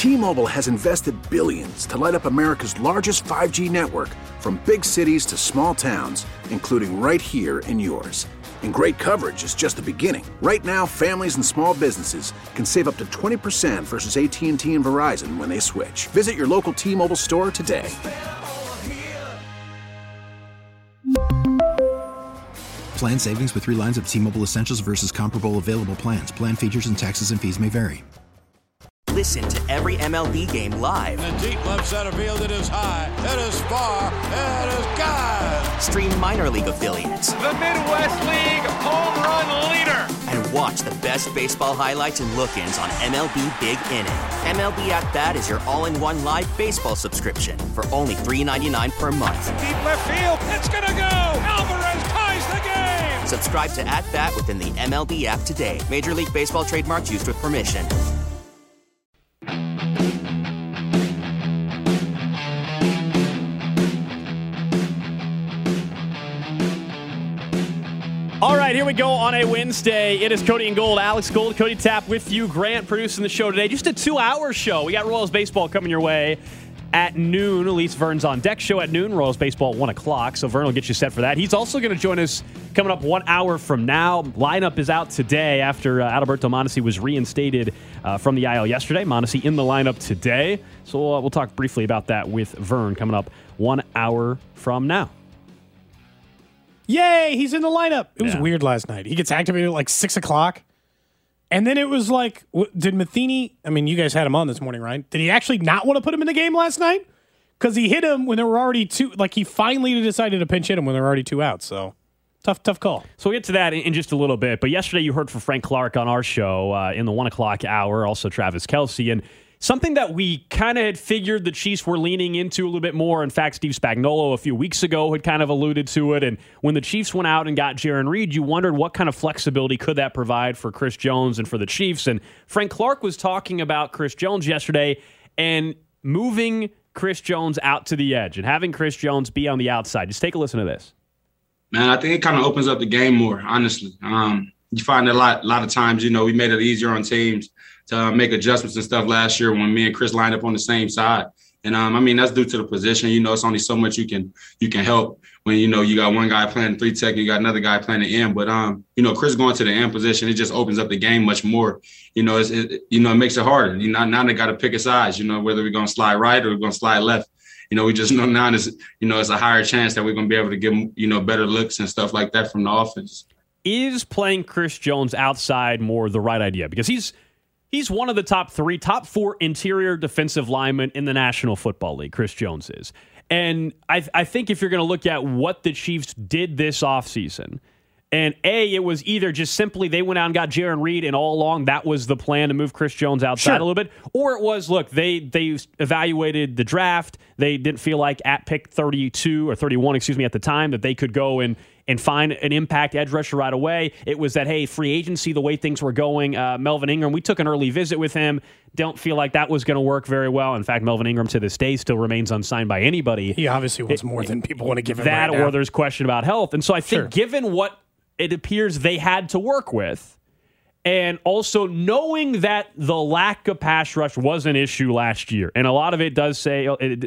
T-Mobile has invested billions to light up America's largest 5G network, from big cities to small towns, including right here in yours. And great coverage is just the beginning. Right now, families and small businesses can save up to 20% versus AT&T and Verizon when they switch. Visit your local T-Mobile store today. Plan savings with 3 lines of T-Mobile Essentials versus comparable available plans. Plan features and taxes and fees may vary. Listen to every MLB game live. In the deep left center field, it is high, it is far, it is gone. Stream minor league affiliates. The Midwest League home run leader. And watch the best baseball highlights and look-ins on MLB Big Inning. MLB At Bat is your all-in-one live baseball subscription for only $3.99 per month. Deep left field, it's gonna go. Alvarez ties the game. Subscribe to At Bat within the MLB app today. Major League Baseball trademarks used with permission. All right, here we go on a Wednesday. It is Cody and Gold. Alex Gold, Cody Tapp with you. Grant producing the show today. Just a 2-hour show. We got Royals baseball coming your way at noon. At least Vern's on deck show at noon. Royals baseball at 1 o'clock. So Vern will get you set for that. He's also going to join us coming up 1 hour from now. Lineup is out today after Adalberto Mondesi was reinstated from the IL yesterday. Mondesi in the lineup today. So we'll talk briefly about that with Vern coming up 1 hour from now. Yay, he's in the lineup. It was weird last night. He gets activated at like 6 o'clock. And then it was like, did Matheny, I mean, you guys had him on this morning, right? Did he actually not want to put him in the game last night? Because he hit him when there were already 2, like he finally decided to pinch hit him when there were already 2 out. So tough call. So we'll get to that in just a little bit. But yesterday you heard from Frank Clark on our show in the 1 o'clock hour, also Travis Kelce. And something that we kind of had figured the Chiefs were leaning into a little bit more. In fact, Steve Spagnuolo a few weeks ago had kind of alluded to it. And when the Chiefs went out and got Jarran Reed, you wondered what kind of flexibility could that provide for Chris Jones and for the Chiefs. And Frank Clark was talking about Chris Jones yesterday and moving Chris Jones out to the edge and having Chris Jones be on the outside. Just take a listen to this. Man, I think it kind of opens up the game more, honestly. You find a lot of times, we made it easier on teams to make adjustments and stuff last year when me and Chris lined up on the same side. And that's due to the position. It's only so much you can help when, you got one guy playing 3 tech, you got another guy playing the end. But, Chris going to the end position, it just opens up the game much more. It makes it harder. Now they got to pick a size, whether we're going to slide right or we're going to slide left. We just know now it's a higher chance that we're going to be able to give better looks and stuff like that from the offense. Is playing Chris Jones outside more the right idea? Because he's one of the top 4 interior defensive linemen in the National Football League, Chris Jones is. And I think if you're going to look at what the Chiefs did this offseason, and it was either just simply they went out and got Jarran Reed, and all along that was the plan to move Chris Jones outside a little bit, or it was, look, they evaluated the draft. They didn't feel like at pick 32 or 31, at the time, that they could go and find an impact edge rusher right away. It was that, hey, free agency, the way things were going, Melvin Ingram, we took an early visit with him. Don't feel like that was going to work very well. In fact, Melvin Ingram to this day still remains unsigned by anybody. He obviously wants more than people want to give him that, right now. Or there's question about health. And so I think given what it appears they had to work with, and also knowing that the lack of pass rush was an issue last year, and a lot of it does say,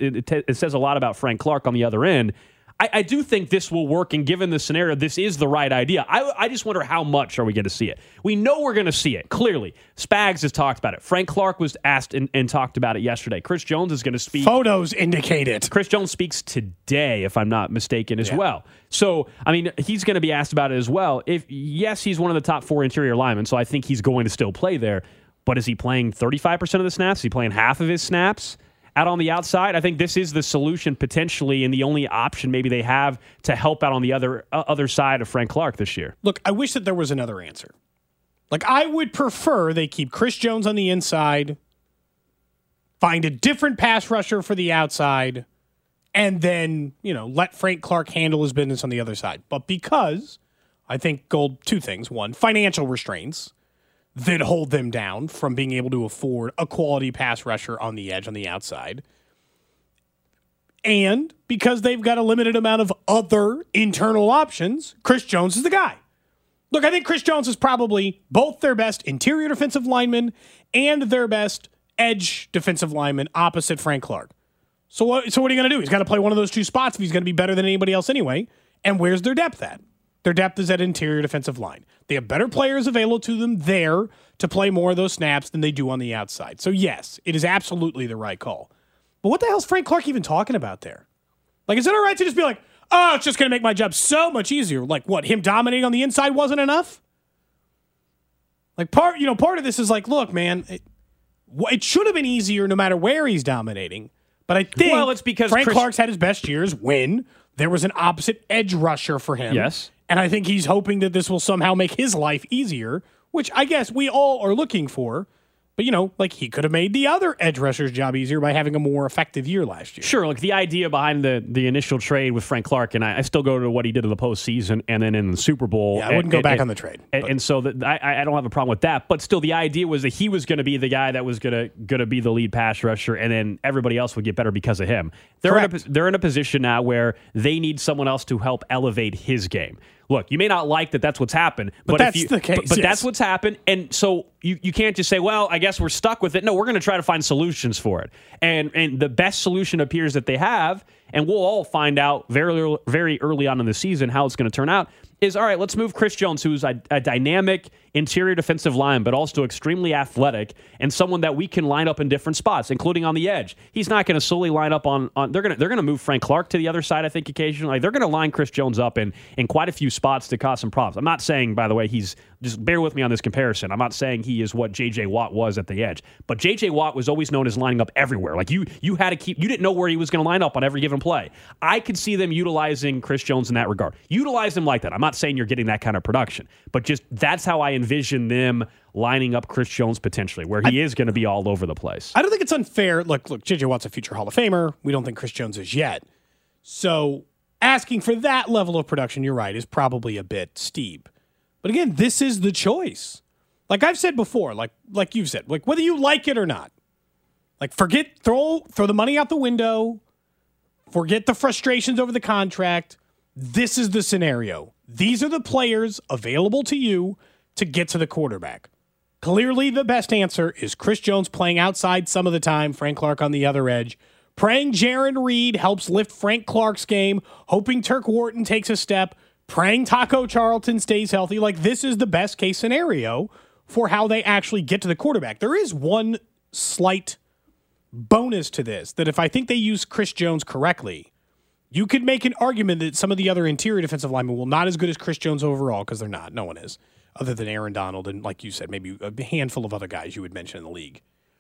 it says a lot about Frank Clark on the other end, I do think this will work, and given the scenario, this is the right idea. I just wonder how much are we going to see it. We know we're going to see it, clearly. Spags has talked about it. Frank Clark was asked and talked about it yesterday. Chris Jones is going to speak. Photos indicate it. Chris Jones speaks today, if I'm not mistaken, as well. So, he's going to be asked about it as well. Yes, he's one of the top 4 interior linemen, so I think he's going to still play there. But is he playing 35% of the snaps? Is he playing half of his snaps out on the outside? I think this is the solution potentially, and the only option maybe they have to help out on the other side of Frank Clark this year. Look, I wish that there was another answer. Like, I would prefer they keep Chris Jones on the inside, find a different pass rusher for the outside, and then, let Frank Clark handle his business on the other side. But because I think Gold, 2 things. 1, financial restraints that hold them down from being able to afford a quality pass rusher on the edge, on the outside. And because they've got a limited amount of other internal options, Chris Jones is the guy. Look, I think Chris Jones is probably both their best interior defensive lineman and their best edge defensive lineman opposite Frank Clark. So what are you going to do? He's got to play one of those two spots if he's going to be better than anybody else anyway. And where's their depth at? Their depth is at interior defensive line. They have better players available to them there to play more of those snaps than they do on the outside. So yes, it is absolutely the right call. But what the hell is Frank Clark even talking about there? Like, is it all right to just be like, oh, it's just going to make my job so much easier? Like, what, him dominating on the inside wasn't enough? Like, part of this is like, look, man, it should have been easier no matter where he's dominating. But I think it's because Frank Clark's had his best years when there was an opposite edge rusher for him. Yes. And I think he's hoping that this will somehow make his life easier, which I guess we all are looking for. But, like he could have made the other edge rusher's job easier by having a more effective year last year. Sure, like the idea behind the initial trade with Frank Clark, and I still go to what he did in the postseason and then in the Super Bowl. Yeah, I wouldn't go back on the trade. And so I don't have a problem with that. But still, the idea was that he was going to be the guy that was going to be the lead pass rusher, and then everybody else would get better because of him. They're in a position now where they need someone else to help elevate his game. Look, you may not like that that's what's happened, but that's the case. But that's what's happened, and so you can't just say, well, I guess we're stuck with it. No, we're going to try to find solutions for it. And the best solution appears that they have, and we'll all find out very, very early on in the season how it's going to turn out, is, all right, let's move Chris Jones, who's a dynamic interior defensive line, but also extremely athletic, and someone that we can line up in different spots, including on the edge. He's not going to solely line up on they're going to move Frank Clark to the other side, I think, occasionally. They're going to line Chris Jones up in quite a few spots to cause some problems. I'm not saying, by the way, just bear with me on this comparison. I'm not saying he is what J.J. Watt was at the edge, but J.J. Watt was always known as lining up everywhere. Like you had to you didn't know where he was going to line up on every given play. I could see them utilizing Chris Jones in that regard. Utilize him like that. I'm not saying you're getting that kind of production, but just that's how I envision them lining up Chris Jones potentially, where he is going to be all over the place. I don't think it's unfair. Look, J.J. Watt's a future Hall of Famer. We don't think Chris Jones is yet. So asking for that level of production, you're right, is probably a bit steep. But again, this is the choice. Like I've said before, like you've said, like whether you like it or not, like throw the money out the window, forget the frustrations over the contract. This is the scenario. These are the players available to you to get to the quarterback. Clearly, the best answer is Chris Jones playing outside some of the time, Frank Clark on the other edge. Praying Jaron Reed helps lift Frank Clark's game, hoping Turk Wharton takes a step, praying Taco Charlton stays healthy. Like, this is the best case scenario for how they actually get to the quarterback. There is one slight bonus to this, that if I think they use Chris Jones correctly, you could make an argument that some of the other interior defensive linemen will not as good as Chris Jones overall, because they're not. No one is, other than Aaron Donald and, like you said, maybe a handful of other guys you would mention in the league.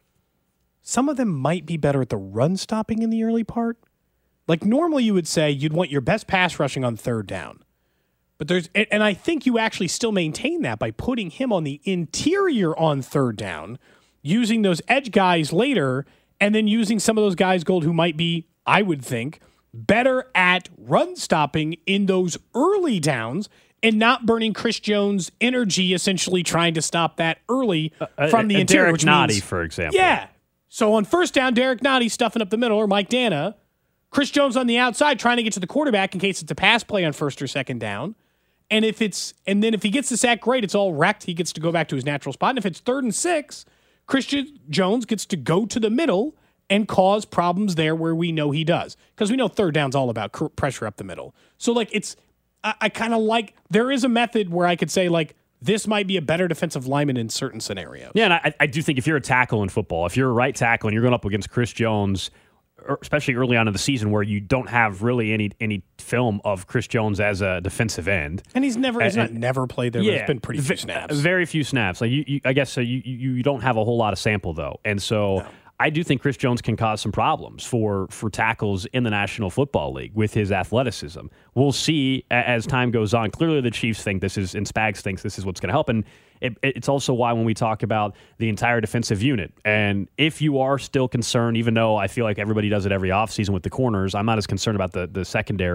Some of them might be better at the run stopping in the early part. Like normally you would say you'd want your best pass rushing on third down. But and I think you actually still maintain that by putting him on the interior on third down, using those edge guys later, and then using some of those guys, Gold, who might be, I would think, better at run stopping in those early downs and not burning Chris Jones' energy essentially trying to stop that early from the interior. Derek Nottie, for example. Yeah. So on first down, Derek Nottie stuffing up the middle, or Mike Dana. Chris Jones on the outside trying to get to the quarterback in case it's a pass play on first or second down. And if he gets the sack, great, it's all wrecked. He gets to go back to his natural spot. And if it's 3rd and 6, Christian Jones gets to go to the middle and cause problems there where we know he does. Because we know third down's all about pressure up the middle. So, like, I kind of like, there is a method where I could say, like, this might be a better defensive lineman in certain scenarios. Yeah, and I do think if you're a tackle in football, if you're a right tackle and you're going up against Chris Jones, especially early on in the season where you don't have really any film of Chris Jones as a defensive end. And he's not never played there, but it's been pretty few snaps. Very few snaps. Like I guess you don't have a whole lot of sample, though. And so no. I do think Chris Jones can cause some problems for tackles in the National Football League with his athleticism. We'll see as time goes on. Clearly the Chiefs think and Spags thinks this is what's going to help. And it's also why when we talk about the entire defensive unit, and if you are still concerned, even though I feel like everybody does it every offseason with the corners, I'm not as concerned about the secondary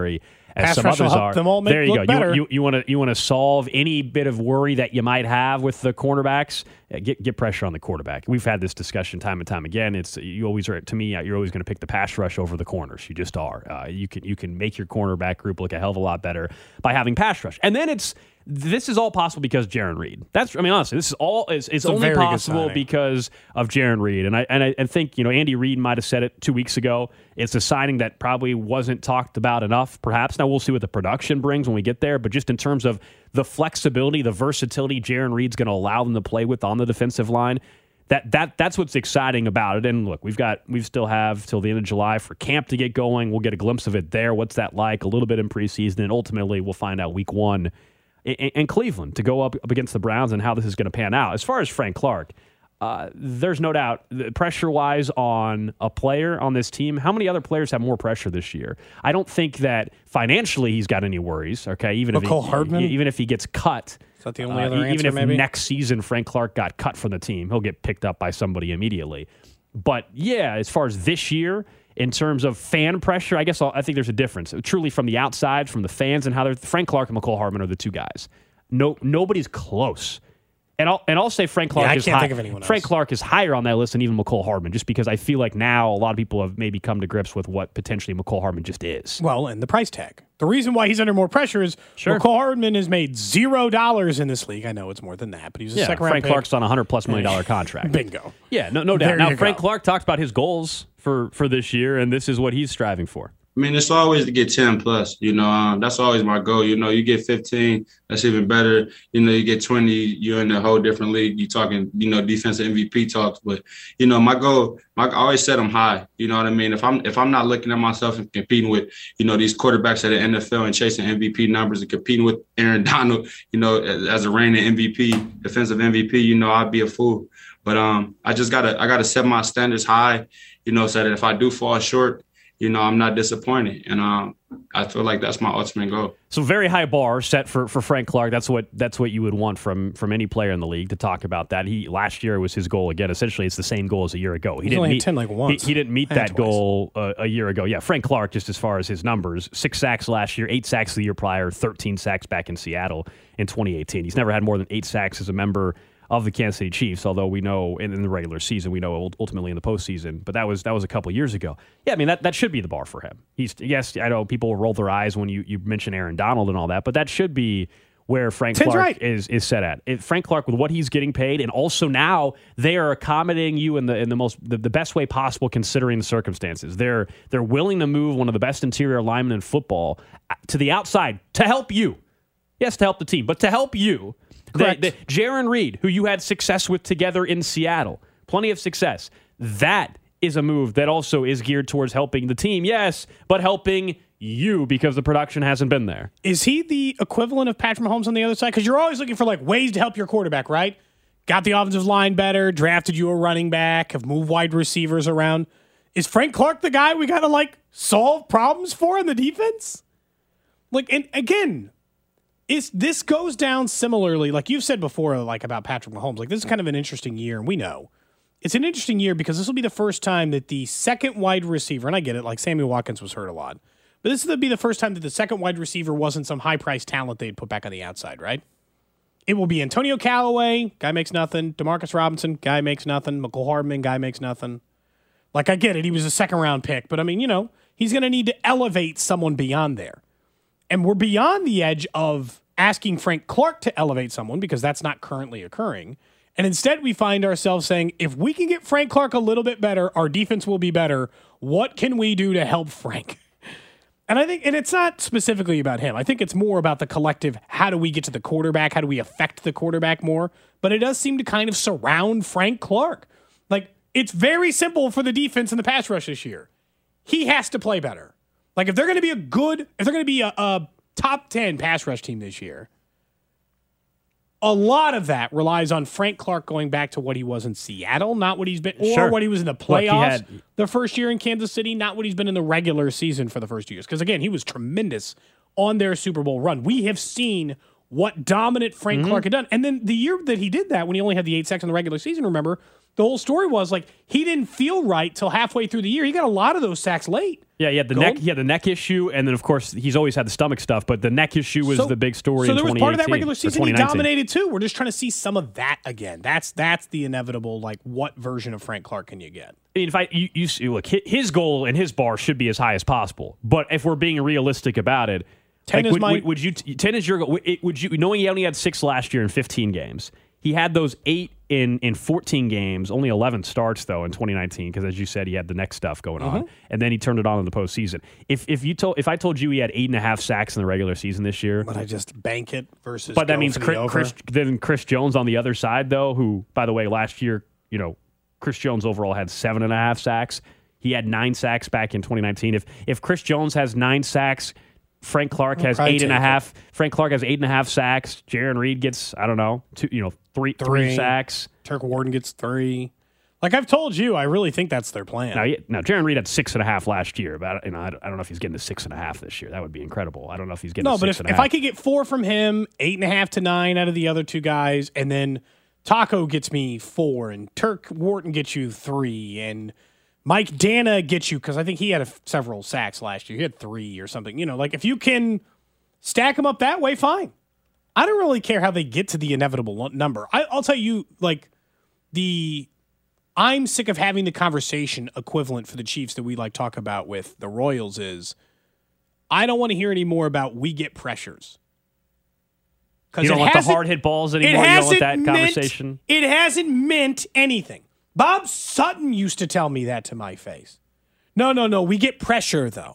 as Pass some rush will others help are. them all make there you look go. better. You want to solve any bit of worry that you might have with the cornerbacks. Get pressure on the quarterback. We've had this discussion time and time again. You're always going to pick the pass rush over the corners. You just are. You can make your cornerback group look a hell of a lot better by having pass rush. And then this is all possible because Jaron Reed. Honestly, this is all it's only possible because of Jaron Reed. And I think Andy Reid might have said it 2 weeks ago. It's a signing that probably wasn't talked about enough, perhaps. Now we'll see what the production brings when we get there. But just in terms of the flexibility, the versatility Jaron Reed's going to allow them to play with on the defensive line, that's what's exciting about it. And look, we still have till the end of July for camp to get going. We'll get a glimpse of it there. What's that like? A little bit in preseason, and ultimately we'll find out week 1 in Cleveland to go up against the Browns and how this is going to pan out. As far as Frank Clark, there's no doubt pressure-wise on a player on this team. How many other players have more pressure this year? I don't think that financially he's got any worries. Okay, even if he gets cut. Is that the only other answer? Even if maybe next season Frank Clark got cut from the team, he'll get picked up by somebody immediately. But yeah, as far as this year, in terms of fan pressure, I think there's a difference. Truly from the outside, from the fans, and how Frank Clark and McCole Hardman are the two guys. Nobody's close. And I'll say Frank Clark is high. Frank Clark is higher on that list than even McCole Hardman, just because I feel like now a lot of people have maybe come to grips with what potentially McCole Hardman just is. Well, and the price tag. The reason why he's under more pressure is McCole Hardman has made $0 in this league. I know it's more than that, but he's a second round Frank pick. Clark's on a $100+ million contract. Bingo. Yeah, no doubt. Now Frank Clark talks about his goals for this year, and this is what he's striving for. I mean, it's always to get 10 plus, that's always my goal. You get 15, that's even better. You get 20, you're in a whole different league. You're talking, defensive MVP talks. But, my goal, I always set them high. You know what I mean? If I'm not looking at myself and competing with, these quarterbacks at the NFL and chasing MVP numbers and competing with Aaron Donald, as a reigning MVP, defensive MVP, I'd be a fool. But I gotta set my standards high, so that if I do fall short, I'm not disappointed, and I feel like that's my ultimate goal. So very high bar set for Frank Clark. That's what you would want from any player in the league to talk about that. Last year was his goal again. Essentially, it's the same goal as a year ago. He didn't meet 10 once. He didn't meet that goal a year ago. Yeah, Frank Clark, just as far as his numbers, 6 sacks last year, 8 sacks the year prior, 13 sacks back in Seattle in 2018. He's never had more than 8 sacks as a member of the Kansas City Chiefs, although we know in the regular season, we know ultimately in the postseason, but that was a couple years ago. Yeah, I mean, that should be the bar for him. Yes, I know people roll their eyes when you mention Aaron Donald and all that, but that should be where Frank Clark is set at. Frank Clark, with what he's getting paid, and also now they are accommodating you in the best way possible considering the circumstances. They're willing to move one of the best interior linemen in football to the outside to help you. Yes, to help the team, but to help you. Jaron Reed, who you had success with together in Seattle, plenty of success. That is a move that also is geared towards helping the team, yes, but helping you because the production hasn't been there. Is he the equivalent of Patrick Mahomes on the other side? Because you're always looking for ways to help your quarterback, right? Got the offensive line better, drafted you a running back, have moved wide receivers around. Is Frank Clark the guy we got to solve problems for in the defense? And again, this goes down similarly, like you've said before, about Patrick Mahomes. This is kind of an interesting year, and we know. It's an interesting year because this will be the first time that the second wide receiver, and I get it, Sammy Watkins was hurt a lot, but this will be the first time that the second wide receiver wasn't some high-priced talent they'd put back on the outside, right? It will be Antonio Callaway, guy makes nothing. Demarcus Robinson, guy makes nothing. McCole Hardman, guy makes nothing. I get it, he was a second-round pick, but he's going to need to elevate someone beyond there. And we're beyond the edge of asking Frank Clark to elevate someone because that's not currently occurring. And instead we find ourselves saying, if we can get Frank Clark a little bit better, our defense will be better. What can we do to help Frank? And it's not specifically about him. I think it's more about the collective. How do we get to the quarterback? How do we affect the quarterback more? But it does seem to kind of surround Frank Clark. It's very simple for the defense in the pass rush this year. He has to play better. If they're going to be a top 10 pass rush team this year, a lot of that relies on Frank Clark going back to what he was in Seattle, not what he's been, or what he was in the playoffs the first year in Kansas City, not what he's been in the regular season for the first 2 years. Because again, he was tremendous on their Super Bowl run. We have seen what dominant Frank Clark had done. And then the year that he did that, when he only had the 8 sacks in the regular season, remember, the whole story was like he didn't feel right till halfway through the year. He got a lot of those sacks late. Yeah, he had the neck issue, and then of course he's always had the stomach stuff. But the neck issue was the big story. So in there was part of that regular season he 2019. dominated too. We're just trying to see some of that again. That's the inevitable. Like, what version of Frank Clark can you get? I mean, if you look, his goal and his bar should be as high as possible. But if we're being realistic about it, 10 like, is 10 is your goal. Would you, knowing he only had 6 last year in 15 games, he had those 8 in 14 games, only 11 starts though in 2019 because as you said he had the neck stuff going on, and then he turned it on in the postseason. If I told you he had 8.5 sacks in the regular season this year, but I just bank it versus. But that means Chris Jones on the other side though, who by the way last year Chris Jones overall had 7.5 sacks. He had 9 sacks back in 2019. If Chris Jones has 9 sacks. Frank Clark has 8.5. Frank Clark has 8.5 sacks. Jaron Reed gets, I don't know, 3 sacks. Turk Warden gets 3. Like I've told you, I really think that's their plan. Now Jaron Reed had 6.5 last year, but I don't know if he's getting to 6.5 this year. That would be incredible. I don't know if he's getting. No, but if I could get 4 from him, 8.5 to 9 out of the other 2 guys, and then Taco gets me 4, and Turk Wharton gets you 3, and Mike Dana gets you, because I think he had several sacks last year. He had 3 or something. Like if you can stack them up that way, fine. I don't really care how they get to the inevitable number. I'll tell you, like, I'm sick of having the conversation equivalent for the Chiefs that we talk about with the Royals is I don't want to hear any more about we get pressures. You don't want the hard hit balls anymore? You don't want that conversation? It hasn't meant anything. Bob Sutton used to tell me that to my face. No, we get pressure, though.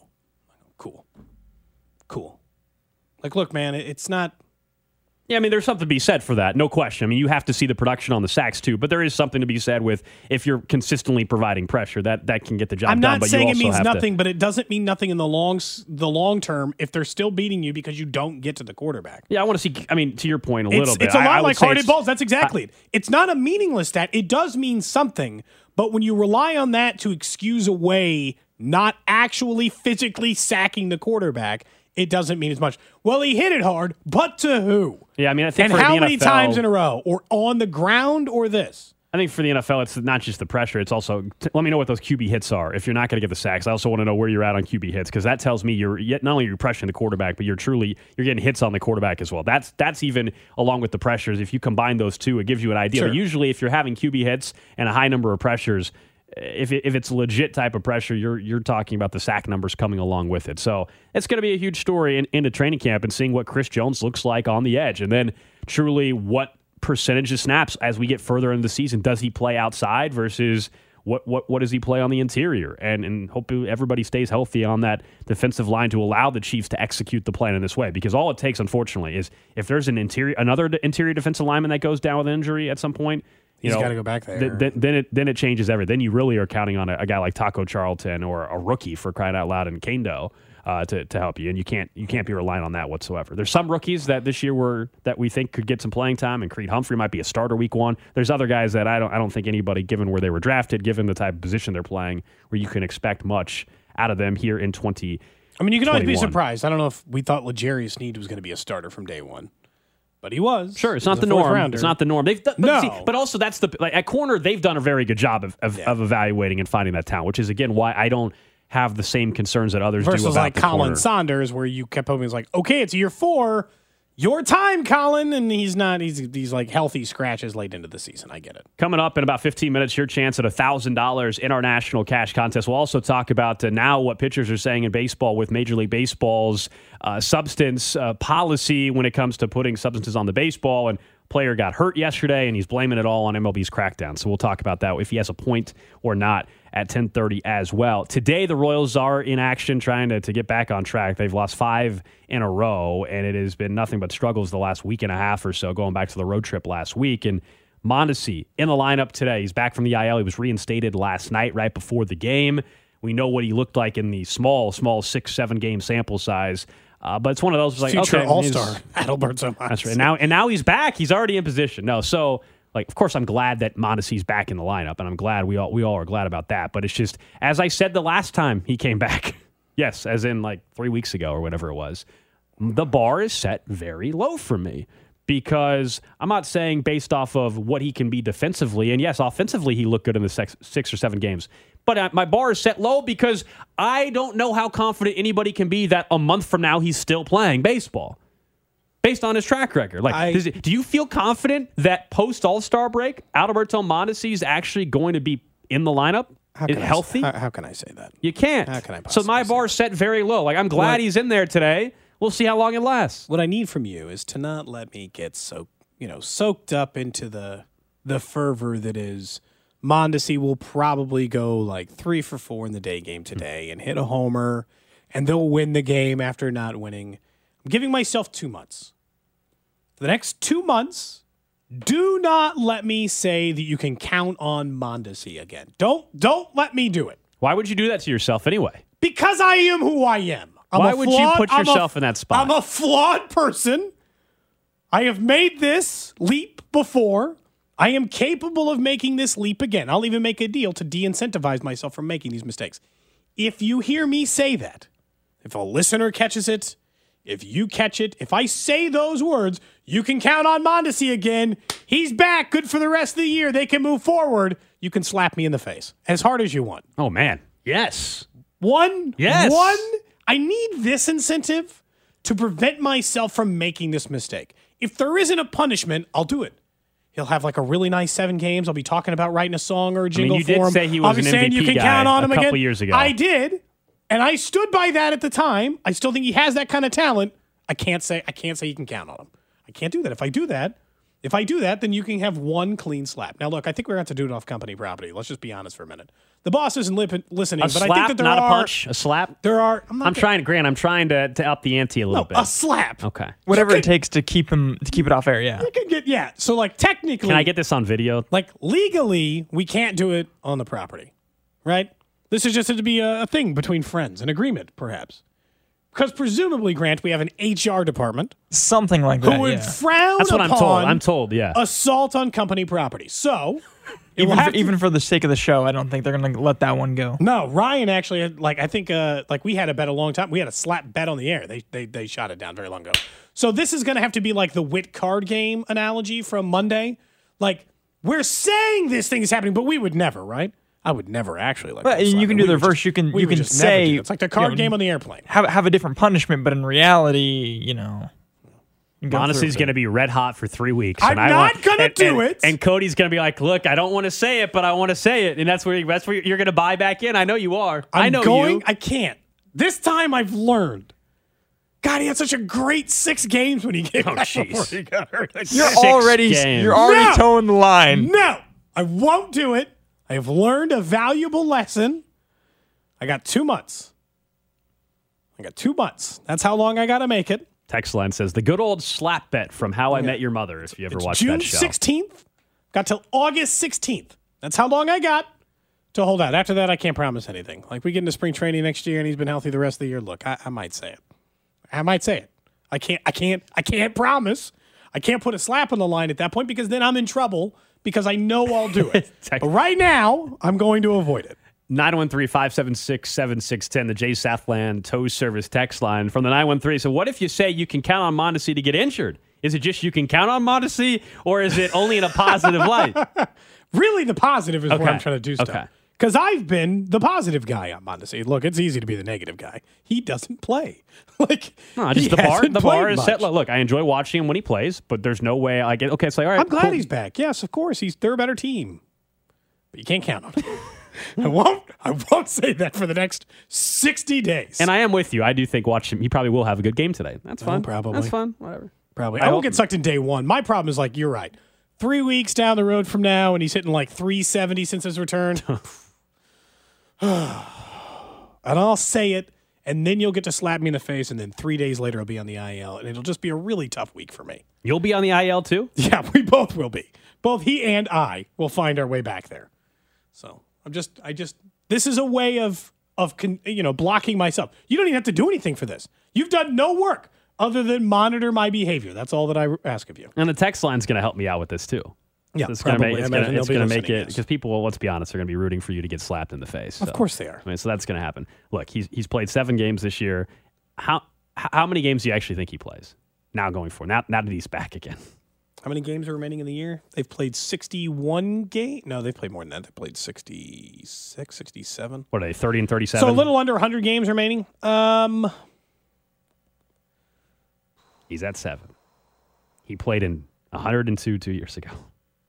Cool. Like, look, man, it's not... Yeah, I mean, there's something to be said for that, no question. I mean, you have to see the production on the sacks, too, but there is something to be said with if you're consistently providing pressure, that can get the job done. I'm not saying it means nothing, but it doesn't mean nothing in the long term if they're still beating you because you don't get to the quarterback. Yeah, I want to see, I mean, to your point a little bit. It's a lot like hard-hit balls. That's exactly it. It's not a meaningless stat. It does mean something, but when you rely on that to excuse away not actually physically sacking the quarterback, it doesn't mean as much. Well, he hit it hard, but to who? Yeah, I mean, I think and for how the many NFL, times in a row? Or on the ground or this? I think for the NFL, it's not just the pressure. It's also, let me know what those QB hits are. If you're not going to get the sacks, I also want to know where you're at on QB hits because that tells me not only you're pressuring the quarterback, but you're getting hits on the quarterback as well. That's even along with the pressures. If you combine those two, it gives you an idea. Sure. But usually if you're having QB hits and a high number of pressures, if it's a legit type of pressure, you're talking about the sack numbers coming along with it. So it's going to be a huge story into training camp and seeing what Chris Jones looks like on the edge. And then truly what percentage of snaps as we get further into the season. Does he play outside versus what does he play on the interior? And hope everybody stays healthy on that defensive line to allow the Chiefs to execute the plan in this way. Because all it takes, unfortunately, is if there's another interior defensive lineman that goes down with injury at some point, he's got to go back there. Then it changes everything. Then you really are counting on a guy like Taco Charlton or a rookie for crying out loud in Kendo to help you, and you can't be relying on that whatsoever. There's some rookies that this year that we think could get some playing time, and Creed Humphrey might be a starter week 1. There's other guys that I don't think anybody, given where they were drafted, given the type of position they're playing, where you can expect much out of them here in 2021. I mean, you can always be surprised. I don't know if we thought L'Jarius Sneed was going to be a starter from day 1. But he was. Sure, it's not the norm. Rounder. It's not the norm. But also that's at corner they've done a very good job of evaluating and finding that talent, which is again why I don't have the same concerns that others do about like the Colin corner. Saunders, where you kept hoping it's like, okay, it's year 4, your time, Colin, and he's not. He's like healthy scratches late into the season. I get it. Coming up in about 15 minutes, your chance at $1,000 in our national cash contest. We'll also talk about now what pitchers are saying in baseball with Major League Baseball's substance policy when it comes to putting substances on the baseball. And player got hurt yesterday, and he's blaming it all on MLB's crackdown. So we'll talk about that, if he has a point or not, at 10:30 as well. Today, the Royals are in action trying to get back on track. They've lost 5 in a row, and it has been nothing but struggles the last week and a half or so, going back to the road trip last week. And Mondesi in the lineup today. He's back from the IL. He was reinstated last night right before the game. We know what he looked like in the small 6-7 game sample size. But it's one of those like future okay, all-star Adalberto Mondesi. That's right. And now he's back. He's already in position. No, so of course I'm glad that Mondesi's back in the lineup, and I'm glad we all are glad about that. But it's just as I said the last time he came back, yes, as in 3 weeks ago or whatever it was. The bar is set very low for me. because I'm not saying based off of what he can be defensively, and yes, offensively he looked good in the 6 or 7 games, but my bar is set low because I don't know how confident anybody can be that a month from now he's still playing baseball based on his track record. Do you feel confident that post All-Star break, Adalberto Mondesi is actually going to be in the lineup? Healthy? How can I say that? You can't. How can I so my bar set very low. Like, I'm glad he's in there today. We'll see how long it lasts. What I need from you is to not let me get soaked up into the fervor that is Mondesi will probably go like 3 for 4 in the day game today and hit a homer, and they'll win the game after not winning. I'm giving myself 2 months. For the next 2 months, do not let me say that you can count on Mondesi again. Don't let me do it. Why would you do that to yourself anyway? Because I am who I am. Why would you put yourself in that spot? I'm a flawed person. I have made this leap before. I am capable of making this leap again. I'll even make a deal to de-incentivize myself from making these mistakes. If you hear me say that, if a listener catches it, if you catch it, if I say those words, you can count on Mondesi again. He's back. Good for the rest of the year. They can move forward. You can slap me in the face as hard as you want. Oh, man. Yes. Yes. I need this incentive to prevent myself from making this mistake. If there isn't a punishment, I'll do it. He'll have like a really nice 7 games. I'll be talking about writing a song or a jingle for him. You did say he was an MVP you can guy count on him a couple again. years ago. I did, and I stood by that at the time. I still think he has that kind of talent. I can't say you can count on him. I can't do that. If I do that, then you can have 1 clean slap. Now, look, I think we're going to have to do it off company property. Let's just be honest for a minute. The boss isn't listening, but slap, I think that not a punch, a slap. There are. I'm trying to up the ante a little bit. A slap. Okay. Whatever it takes to keep it off air. Yeah. You can get So like technically, can I get this on video? Like legally, we can't do it on the property, right? This is just to be a thing between friends, an agreement, perhaps. Because presumably, Grant, we have an HR department. Something like that, who would frown That's what upon I'm told. I'm told, yeah. Assault on company property. So, even for the sake of the show, I don't think they're going to let that one go. No, Ryan actually had, I think we had a bet a long time. We had a slap bet on the air. They shot it down very long ago. So this is going to have to be like the Wit card game analogy from Monday. Like, we're saying this thing is happening, but we would never, right? I would never actually like. But you can do the reverse. You can say it's like the card game on the airplane. Have a different punishment, but in reality, Mondesi's going to be red hot for 3 weeks. I'm not going to do it. And Cody's going to be like, "Look, I don't want to say it, but I want to say it," and that's where you're going to buy back in. I know you are. I know you. I can't. This time I've learned. God, he had such a great 6 games when he came back before he got hurt. You're already towing the line. No, I won't do it. I have learned a valuable lesson. I got 2 months. That's how long I got to make it. Text line says, the good old slap bet from How I Met Your Mother, if you ever watched that show. June 16th. Got till August 16th. That's how long I got to hold out. After that, I can't promise anything. Like, we get into spring training next year and he's been healthy the rest of the year. Look, I might say it. I can't promise. I can't put a slap on the line at that point because then I'm in trouble because I know I'll do it. But right now, I'm going to avoid it. 913-576-7610, the Jay Southland Tow Service text line from the 913. So what if you say you can count on Mondesi to get injured? Is it just you can count on Mondesi, or is it only in a positive light? Really, the positive is where I'm trying to do stuff. Okay. Because I've been the positive guy on Mondesi. Look, it's easy to be the negative guy. He doesn't play. The bar is set low. Look, I enjoy watching him when he plays, but there's no way I get. Okay, it's like, all right. I'm glad he's back. Yes, of course. They're a better team. But you can't count on him. I won't say that for the next 60 days. And I am with you. I do think watch him. He probably will have a good game today. That's fine. Probably. That's fine. Whatever. Probably. I won't get sucked in day one. My problem is, you're right. 3 weeks down the road from now, and he's hitting 370 since his return. And I'll say it, and then you'll get to slap me in the face, and then 3 days later I'll be on the IL, and it'll just be a really tough week for me. You'll be on the IL too? Yeah, we both will be. Both he and I will find our way back there. So this is a way of blocking myself. You don't even have to do anything for this. You've done no work other than monitor my behavior. That's all that I ask of you. And the text line's going to help me out with this too. Yeah, it's going to make it, because people, well, let's be honest, they're going to be rooting for you to get slapped in the face. So. Of course they are. So that's going to happen. Look, he's played 7 games this year. How many games do you actually think he plays now going forward? Now that he's back again? How many games are remaining in the year? They've played 61 games. No, they've played more than that. They played 66, 67. What are they, 30 and 37? So a little under 100 games remaining. He's at 7. He played in 102 2 years ago.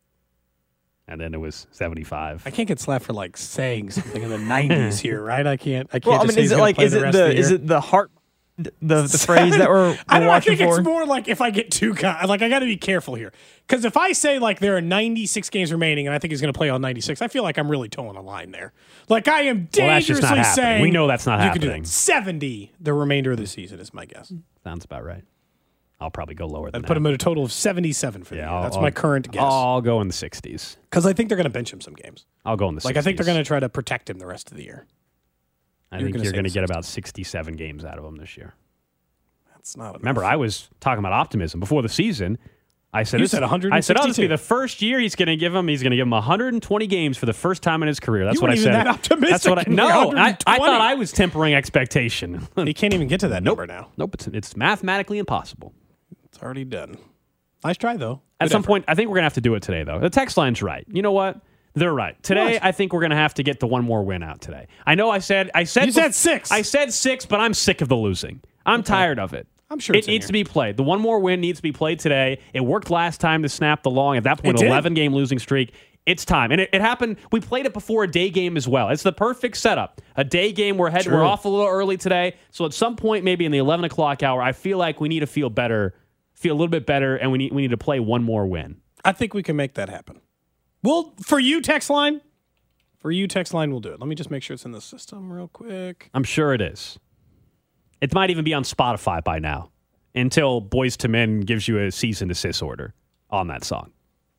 And then it was 75. I can't get slapped for like saying something in the 90s here, right? I can't. Well, I mean, is it the heart? The phrase that we're I watching think for? it's more like if I get too like I got to be careful here, because if I say like there are 96 games remaining and I think he's going to play all 96, I feel like I'm really towing a line there. Like I am dangerously saying we know that's not you could happening. do 70 the remainder of the season is my guess. Sounds about right. I'll probably go lower than I'd that. put him at a total of 77 for the year. That's my current guess. I'll go in the 60s. Because I think they're going to bench him some games. I'll go in the 60s. Like I think they're going to try to protect him the rest of the year. I think you're going to get about 67 games out of him this year. That's not enough. Remember, I was talking about optimism before the season. I said, You said 162. I said, oh, this will be the first year he's going to give him 120 games for the first time in his career. That's You what I weren't said. even that optimistic. That's what I thought I was tempering expectation. He can't even get to that number now. Nope, it's mathematically impossible. It's already done. Nice try, though. At some point, I think we're going to have to do it today, though. The text line's right. You know what? They're right. Today, What? I think we're going to have to get the one more win out today. I know I said You said 6. I said 6, but I'm sick of the losing. I'm tired of it. I'm sure it it's in needs here. to be played. The one more win needs to be played today. It worked last time to snap the long. At that point, It did. 11-game losing streak. It's time. And it happened. We played it before a day game as well. It's the perfect setup. A day game. We're off a little early today. So at some point, maybe in the 11 o'clock hour, I feel like we need to feel a little bit better, and we need to play one more win. I think we can make that happen. For you, text line, we'll do it. Let me just make sure it's in the system real quick. I'm sure it is. It might even be on Spotify by now, until Boyz II Men gives you a cease and desist order on that song.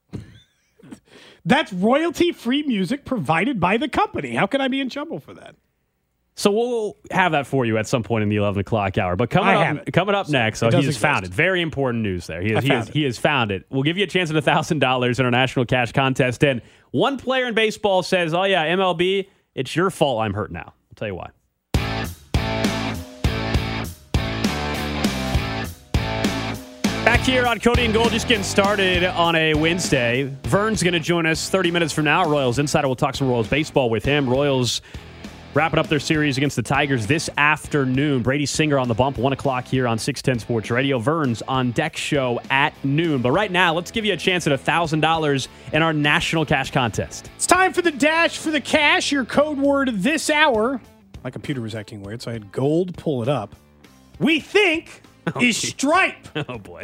That's royalty-free music provided by the company. How can I be in trouble for that? So we'll have that for you at some point in the 11 o'clock hour. But coming up next, he has found it. Very important news there. He has found it. We'll give you a chance at $1,000 in our national cash contest. And one player in baseball says, oh, yeah, MLB, it's your fault I'm hurt now. I'll tell you why. Back here on Cody and Gold, just getting started on a Wednesday. Vern's going to join us 30 minutes from now. Royals Insider. We'll talk some Royals baseball with him. Royals wrapping up their series against the Tigers this afternoon. Brady Singer on the bump, 1 o'clock here on 610 Sports Radio. Vern's on deck show at noon. But right now, let's give you a chance at $1,000 in our national cash contest. It's time for the dash for the cash. Your code word this hour. My computer was acting weird, so I had Gold pull it up. We think is Stripe. Oh, boy.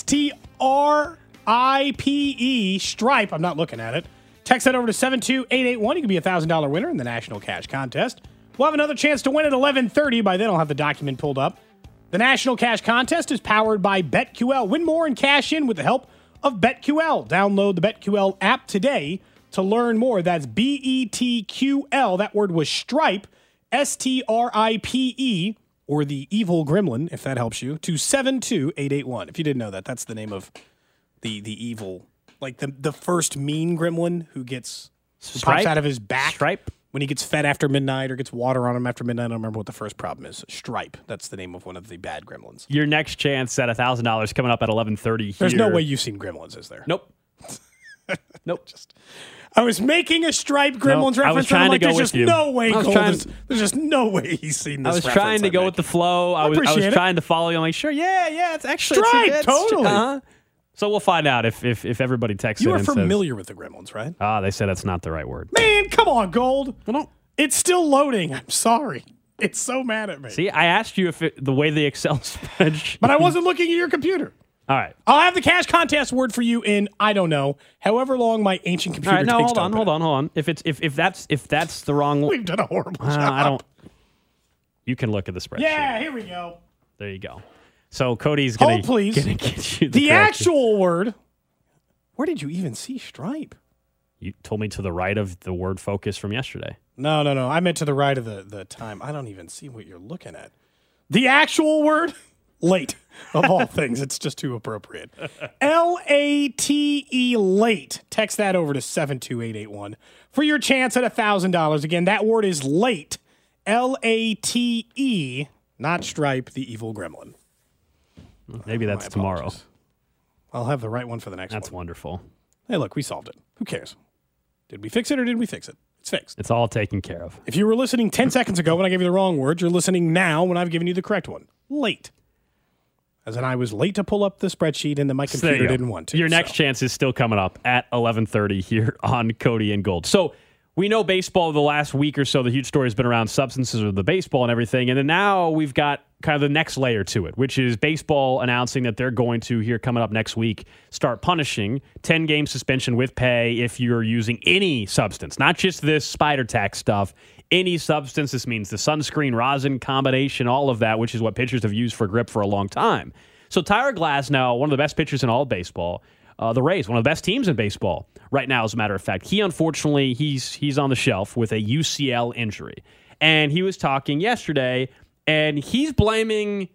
STRIPE. Stripe. I'm not looking at it. Text that over to 72881. You can be a $1,000 winner in the national cash contest. We'll have another chance to win at 11:30. By then, I'll have the document pulled up. The national cash contest is powered by BetQL. Win more and cash in with the help of BetQL. Download the BetQL app today to learn more. That's BETQL. That word was Stripe. STRIPE. Or the evil gremlin, if that helps you, to 72881. If you didn't know that, that's the name of the evil, like the first mean gremlin who pops out of his back. Stripe? When he gets fed after midnight or gets water on him after midnight. I don't remember what the first problem is. Stripe. That's the name of one of the bad gremlins. Your next chance at $1,000 coming up at 11:30 here. There's no way you've seen Gremlins, is there? Nope. Nope. I was making a Stripe Gremlins I was reference. trying And I'm to like, go there's with just you. no way there's just no way he's seen this. I was trying to go with the flow. I was appreciate it. trying to follow you. I'm like, sure, yeah, it's actually Stripe, totally. So we'll find out if everybody texts You in are and familiar with the Gremlins, right? they said that's not the right word. Man, come on, Gold. It's still loading. I'm sorry. It's so mad at me. See, I asked you if the way the Excel spreadsheet. But I wasn't looking at your computer. All right. I'll have the cash contest word for you in, I don't know, however long my ancient computer All right, no, takes hold on. If that's the wrong We've done a horrible job. I don't. You can look at the spreadsheet. Yeah, here we go. There you go. So Cody's gonna Hold, please. Gonna get you The correction. actual word. Where did you even see Stripe? You told me to the right of the word focus from yesterday. No. I meant to the right of the time. I don't even see what you're looking at. The actual word? Late. Of all things. It's just too appropriate. LATE, late. Text that over to 72881 for your chance at $1,000. Again, that word is late. LATE, not Stripe, the evil gremlin. Maybe that's tomorrow. I'll have the right one for the next one. That's wonderful. Hey, look, we solved it. Who cares? Did we fix it or did we fix it? It's fixed. It's all taken care of. If you were listening 10 seconds ago when I gave you the wrong word, you're listening now when I've given you the correct one. Late. As in, I was late to pull up the spreadsheet and then my computer didn't want to. Your next chance is still coming up at 11:30 here on Cody and Gold. So we know baseball the last week or so, the huge story has been around substances of the baseball and everything. And then now we've got kind of the next layer to it, which is baseball announcing that they're going to, here coming up next week, start punishing 10-game suspension with pay if you're using any substance, not just this spider tack stuff, any substance. This means the sunscreen, rosin combination, all of that, which is what pitchers have used for grip for a long time. So Tyler Glasnow, one of the best pitchers in all of baseball, the Rays, one of the best teams in baseball right now, as a matter of fact. He, unfortunately, he's on the shelf with a UCL injury. And he was talking yesterday, and he's blaming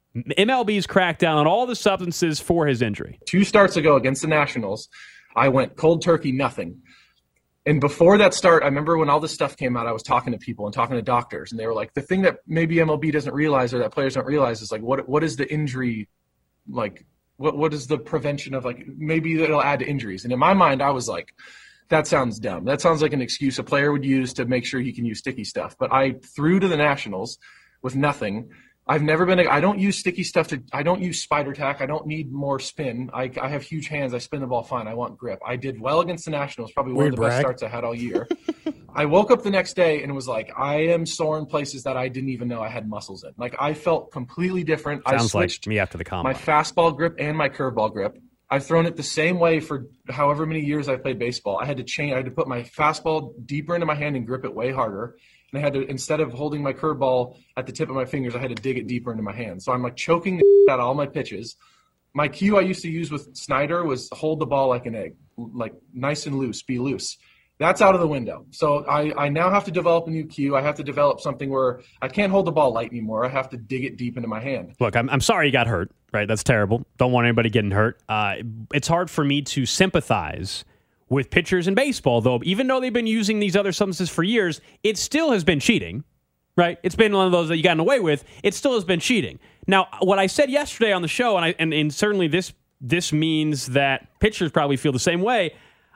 MLB's crackdown on all the substances for his injury. 2 starts ago against the Nationals, I went cold turkey, nothing. And before that start, I remember when all this stuff came out, I was talking to people and talking to doctors, and they were like, the thing that maybe MLB doesn't realize or that players don't realize is like, what is the injury, like, what is the prevention of, like, maybe it'll add to injuries. And in my mind, I was like, that sounds dumb. That sounds like an excuse a player would use to make sure he can use sticky stuff. But I threw to the Nationals with nothing. I don't use sticky stuff I don't use spider tack. I don't need more spin. I have huge hands. I spin the ball fine. I want grip. I did well against the Nationals, probably one of the best starts I had all year. I woke up the next day and was like, I am sore in places that I didn't even know I had muscles in. Like, I felt completely different. Sounds I switched like me after the combine. My fastball grip and my curveball grip. I've thrown it the same way for however many years I played baseball. I had to put my fastball deeper into my hand and grip it way harder. And I had to, instead of holding my curveball at the tip of my fingers, I had to dig it deeper into my hand. So I'm like choking the out of all my pitches. My cue I used to use with Snyder was hold the ball like an egg, like nice and loose, be loose. That's out of the window. So I now have to develop a new cue. I have to develop something where I can't hold the ball light anymore. I have to dig it deep into my hand. Look, I'm sorry you got hurt, right? That's terrible. Don't want anybody getting hurt. It's hard for me to sympathize with pitchers in baseball, though. Even though they've been using these other substances for years, it still has been cheating, right? It's been one of those that you gotten away with. It still has been cheating. Now, what I said yesterday on the show, and certainly this means that pitchers probably feel the same way,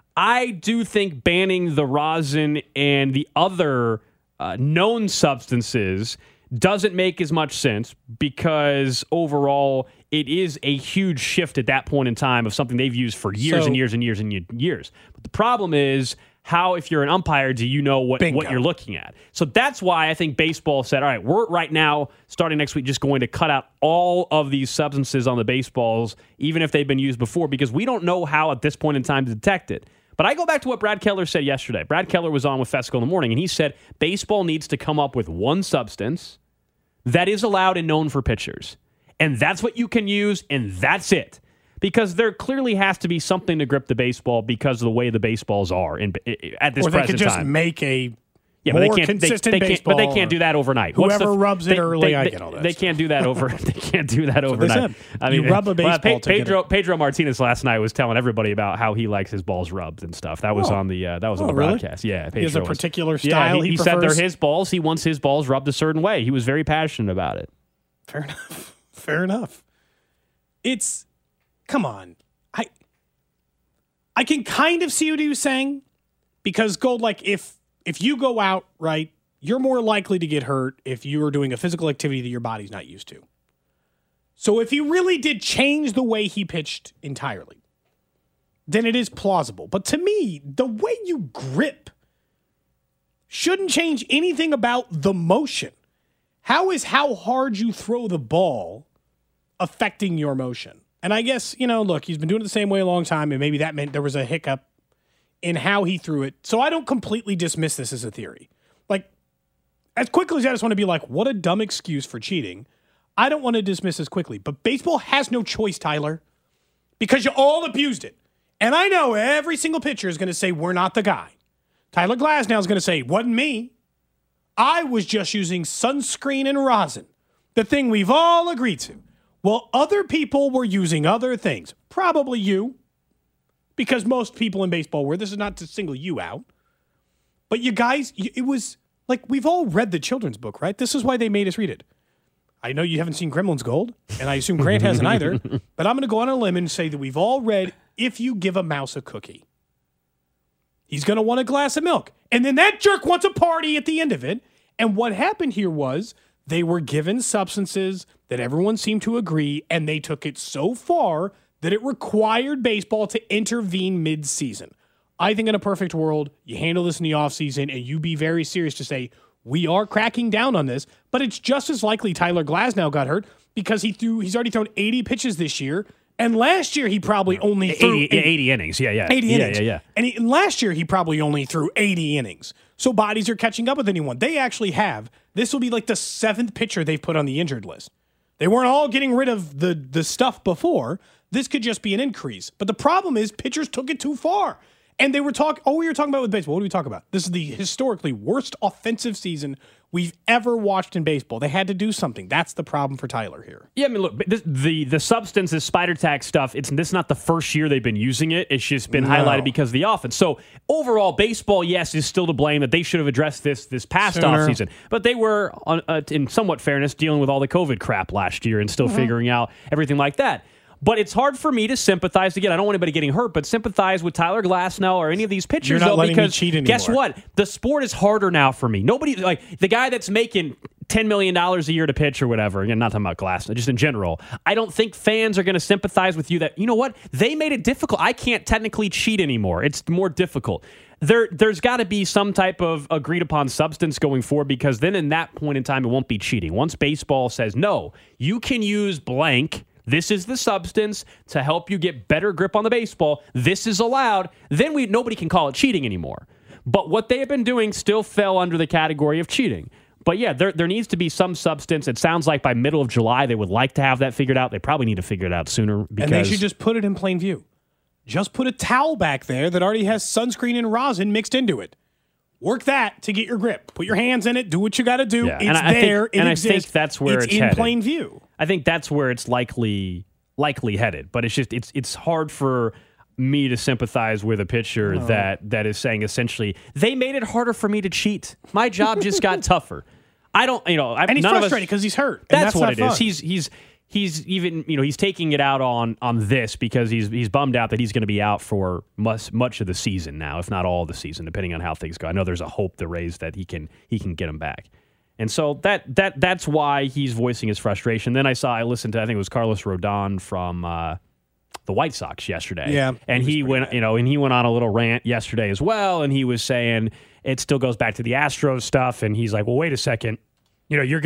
I do think banning the rosin and the other known substances doesn't make as much sense, because overall it is a huge shift at that point in time of something they've used for years and years and years and years. But the problem is, how, if you're an umpire, do you know what you're looking at? So that's why I think baseball said, all right, we're right now, starting next week, just going to cut out all of these substances on the baseballs, even if they've been used before, because we don't know how at this point in time to detect it. But I go back to what Brad Keller said yesterday. Brad Keller was on with Fesco in the Morning, and he said baseball needs to come up with one substance that is allowed and known for pitchers. And that's what you can use, and that's it. Because there clearly has to be something to grip the baseball because of the way the baseballs are at this present time. Or they could just make a consistent baseball. But they can't do that overnight. Whoever rubs it early, I get all that. They can't do that They can't do that overnight. I mean, you rub a baseball. Pedro Martinez last night was telling everybody about how he likes his balls rubbed and stuff. That was on the broadcast. Yeah, Pedro he has a particular style. He said they're his balls. He wants his balls rubbed a certain way. He was very passionate about it. Fair enough. Fair enough. Come on. I can kind of see what he was saying, because Gold, like, if you go out, right, you're more likely to get hurt if you are doing a physical activity that your body's not used to. So if he really did change the way he pitched entirely, then it is plausible. But to me, the way you grip shouldn't change anything about the motion. How is how hard you throw the ball affecting your motion? And I guess, look, he's been doing it the same way a long time, and maybe that meant there was a hiccup in how he threw it. So I don't completely dismiss this as a theory. Like, as quickly as I just want to be like, what a dumb excuse for cheating, I don't want to dismiss this quickly. But baseball has no choice, Tyler, because you all abused it. And I know every single pitcher is going to say, we're not the guy. Tyler Glasnow is going to say, wasn't me. I was just using sunscreen and rosin, the thing we've all agreed to. Well, other people were using other things. Probably you, because most people in baseball were. This is not to single you out. But you guys, it was like, we've all read the children's book, right? This is why they made us read it. I know you haven't seen Gremlin's Gold, and I assume Grant hasn't either, but I'm going to go on a limb and say that we've all read If You Give a Mouse a Cookie, he's going to want a glass of milk. And then that jerk wants a party at the end of it. And what happened here was they were given substances that everyone seemed to agree, and they took it so far that it required baseball to intervene mid-season. I think in a perfect world, you handle this in the offseason, and you be very serious to say, we are cracking down on this, but it's just as likely Tyler Glasnow got hurt because he's already thrown 80 pitches this year, and last year he probably only threw 80 innings. 80 innings. Yeah. And last year he probably only threw 80 innings. So bodies are catching up with anyone. They actually have. This will be like the 7th pitcher they've put on the injured list. They weren't all getting rid of the stuff before. This could just be an increase. But the problem is pitchers took it too far. And they were we were talking about with baseball. What do we talk about? This is the historically worst offensive season we've ever watched in baseball. They had to do something. That's the problem for Tyler here. Yeah, I mean, look, the substance, this spider tack stuff, this is not the first year they've been using it. It's just been highlighted because of the offense. So overall, baseball, yes, is still to blame that they should have addressed this past offseason. But they were, in somewhat fairness, dealing with all the COVID crap last year and still figuring out everything like that. But it's hard for me to sympathize. Again, I don't want anybody getting hurt, but sympathize with Tyler Glasnow or any of these pitchers. You're not letting me cheat anymore. Guess what? The sport is harder now for me. Nobody, like the guy that's making $10 million a year to pitch or whatever, again, not talking about Glasnow, just in general, I don't think fans are going to sympathize with you that, you know what? They made it difficult. I can't technically cheat anymore. It's more difficult. There's got to be some type of agreed upon substance going forward, because then in that point in time, it won't be cheating. Once baseball says, no, you can use blank, this is the substance to help you get better grip on the baseball, this is allowed, then nobody can call it cheating anymore. But what they have been doing still fell under the category of cheating. But yeah, there needs to be some substance. It sounds like by middle of July, they would like to have that figured out. They probably need to figure it out sooner. And they should just put it in plain view. Just put a towel back there that already has sunscreen and rosin mixed into it. Work that to get your grip. Put your hands in it. Do what you got to do. Yeah. It's there. It exists. I think that's where it's in headed. Plain view. I think that's where it's likely headed. But it's hard for me to sympathize with a pitcher that is saying essentially they made it harder for me to cheat. My job just got tougher. I don't, and he's frustrated because he's hurt. That's what it is. He's even, he's taking it out on this because he's bummed out that he's going to be out for much of the season now, if not all the season, depending on how things go. I know there's a hope the Rays that he can get him back. And so that's why he's voicing his frustration. Then I listened to, I think it was Carlos Rodon from the White Sox yesterday. Yeah. And he went on a little rant yesterday as well, and he was saying it still goes back to the Astros stuff, and he's like, well, wait a second. You're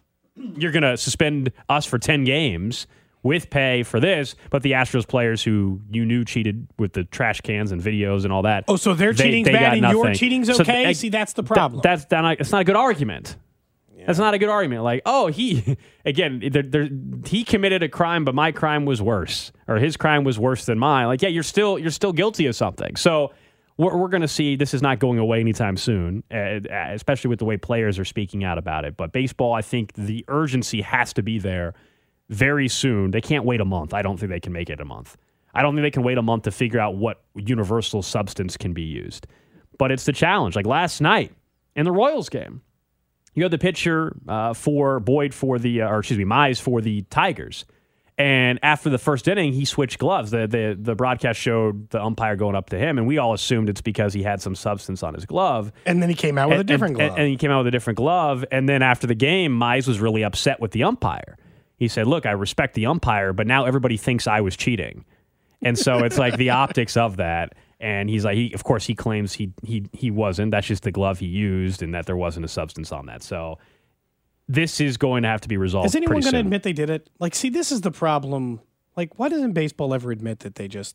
going to suspend us for 10 games with pay for this, but the Astros players who you knew cheated with the trash cans and videos and all that. Oh, so their cheating's bad and your cheating's okay? See, that's the problem. It's not a good argument. Yeah. That's not a good argument. Like, he committed a crime, but my crime was worse, or his crime was worse than mine. Like, yeah, you're still guilty of something. So we're going to see this is not going away anytime soon, especially with the way players are speaking out about it. But baseball, I think the urgency has to be there very soon. They can't wait a month. I don't think they can make it a month. I don't think they can wait a month to figure out what universal substance can be used. But it's the challenge. Like last night in the Royals game, you had the pitcher for Boyd Mize for the Tigers. And after the first inning, he switched gloves. The broadcast showed the umpire going up to him, and we all assumed it's because he had some substance on his glove. And then he came out with a different glove. And he came out with a different glove. And then after the game, Mize was really upset with the umpire. He said, look, I respect the umpire, but now everybody thinks I was cheating. And so it's like the optics of that. And he's like, of course, he claims he wasn't. That's just the glove he used, and that there wasn't a substance on that. So this is going to have to be resolved. Is anyone going to admit they did it? Like, see, this is the problem. Like, why doesn't baseball ever admit that they just,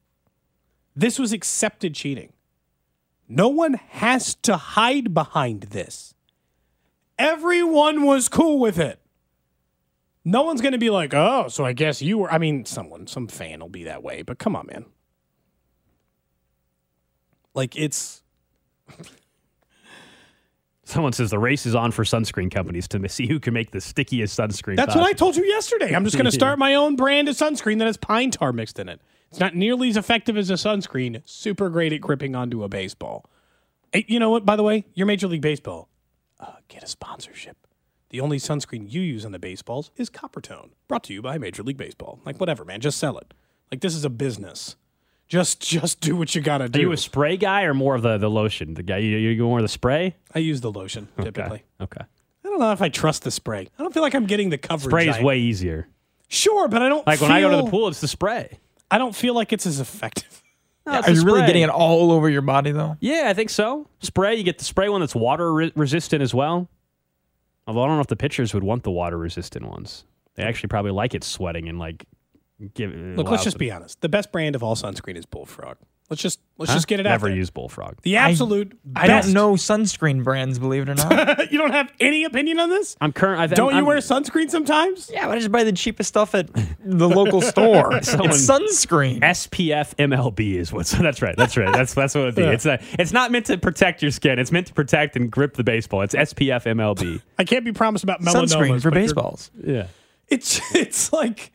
this was accepted cheating? No one has to hide behind this. Everyone was cool with it. No one's going to be like, oh, so I guess you were. I mean, some fan will be that way, but come on, man. It's... Someone says the race is on for sunscreen companies to see who can make the stickiest sunscreen. That's what I told you yesterday. I'm just going to start my own brand of sunscreen that has pine tar mixed in it. It's not nearly as effective as a sunscreen. Super great at gripping onto a baseball. Hey, you know what, by the way? You're Major League Baseball. Get a sponsorship. The only sunscreen you use on the baseballs is Coppertone. Brought to you by Major League Baseball. Like, whatever, man. Just sell it. Like, this is a business. Just do what you got to do. Are you a spray guy or more of the lotion? The guy you go more of the spray? I use the lotion, typically. Okay. I don't know if I trust the spray. I don't feel like I'm getting the coverage. Spray is way easier. Sure, but I don't when I go to the pool, it's the spray. I don't feel like it's as effective. No, Are you really getting it all over your body, though? Yeah, I think so. Spray, you get the spray one that's water resistant as well. Although I don't know if the pitchers would want the water resistant ones. They actually probably like it sweating and like give. Look, let's just be honest. The best brand of all sunscreen is Bullfrog. Let's just get it out there. Never use Bullfrog. The absolute I best. don't know sunscreen brands, believe it or not. You don't have any opinion on this? Don't you wear sunscreen sometimes? Yeah, but I just buy the cheapest stuff at the local store. It's sunscreen. SPF MLB is what's. That's right. That's what it be. Yeah. It's not meant to protect your skin. It's meant to protect and grip the baseball. It's SPF MLB. I can't be promised about melanomas. Sunscreen for baseballs. Yeah. It's like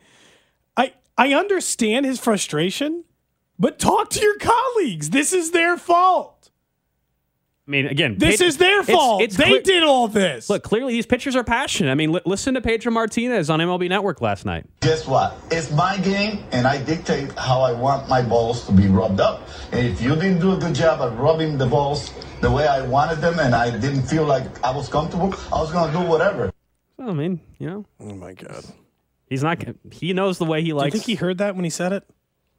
I understand his frustration. But talk to your colleagues. This is their fault. I mean, again, this is their fault. They did all this. Look, clearly these pitchers are passionate. I mean, listen to Pedro Martinez on MLB Network last night. Guess what? It's my game, and I dictate how I want my balls to be rubbed up. And if you didn't do a good job at rubbing the balls the way I wanted them, and I didn't feel like I was comfortable, I was going to do whatever. Well, I mean, Oh, my God. He knows the way he likes. Do you think he heard that when he said it?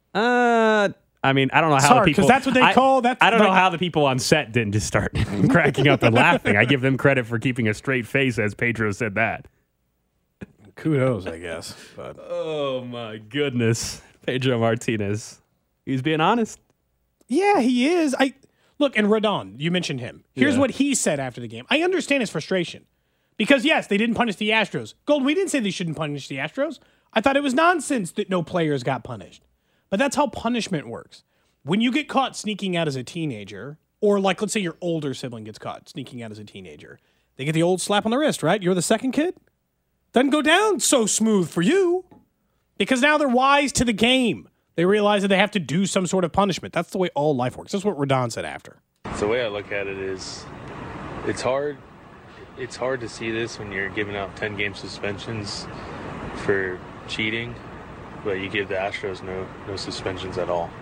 I mean, I don't know how the people. Because that's what they call that. I don't know how the people on set didn't just start cracking up and laughing. I give them credit for keeping a straight face as Pedro said that. Kudos, I guess. But oh my goodness, Pedro Martinez. He's being honest. Yeah, he is. Look, and Rodon, you mentioned him. Here's what he said after the game. I understand his frustration. Because, yes, they didn't punish the Astros. Gold, we didn't say they shouldn't punish the Astros. I thought it was nonsense that no players got punished. But that's how punishment works. When you get caught sneaking out as a teenager, or like let's say your older sibling gets caught sneaking out as a teenager, they get the old slap on the wrist, right? You're the second kid? Doesn't go down so smooth for you. Because now they're wise to the game. They realize that they have to do some sort of punishment. That's the way all life works. That's what Rodon said after. The way I look at it is it's hard to see this when you're giving out 10-game suspensions for cheating, but you give the Astros no suspensions at all.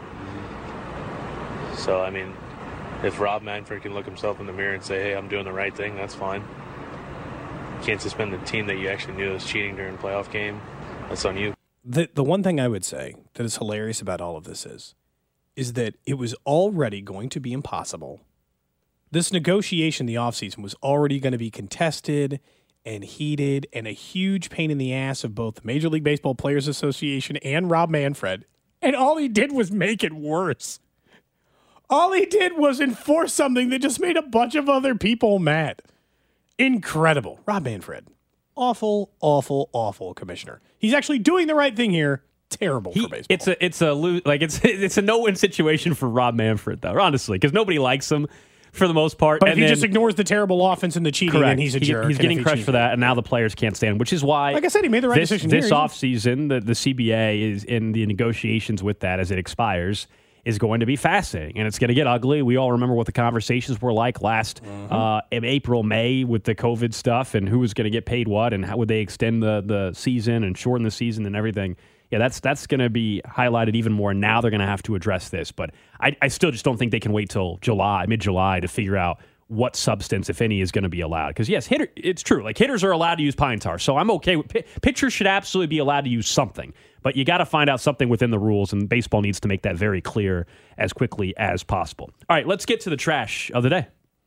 So, I mean, if Rob Manfred can look himself in the mirror and say, hey, I'm doing the right thing, that's fine. You can't suspend the team that you actually knew was cheating during a playoff game. That's on you. The one thing I would say that is hilarious about all of this is that it was already going to be impossible. This negotiation in the offseason was already going to be contested and heated and a huge pain in the ass of both the Major League Baseball Players Association and Rob Manfred. And all he did was make it worse. All he did was enforce something that just made a bunch of other people mad. Incredible. Rob Manfred. Awful, awful, awful commissioner. He's actually doing the right thing here. Terrible for baseball. It's a no-win situation for Rob Manfred, though, honestly, because nobody likes him for the most part. But if he just ignores the terrible offense and the cheating, then he's a jerk. He's getting crushed for that, and now the players can't stand, which is why, like I said, he made the right decision this offseason, the CBA is in the negotiations with that as it expires, is going to be fascinating, and it's going to get ugly. We all remember what the conversations were like last April, May with the COVID stuff and who was going to get paid what and how would they extend the season and shorten the season and everything. Yeah, that's going to be highlighted even more. Now they're going to have to address this. But I still just don't think they can wait till mid-July to figure out what substance, if any, is going to be allowed. Because, yes, it's true. Like, hitters are allowed to use pine tar. So I'm okay with pitchers should absolutely be allowed to use something. But you got to find out something within the rules, and baseball needs to make that very clear as quickly as possible. All right, let's get to the trash of the day.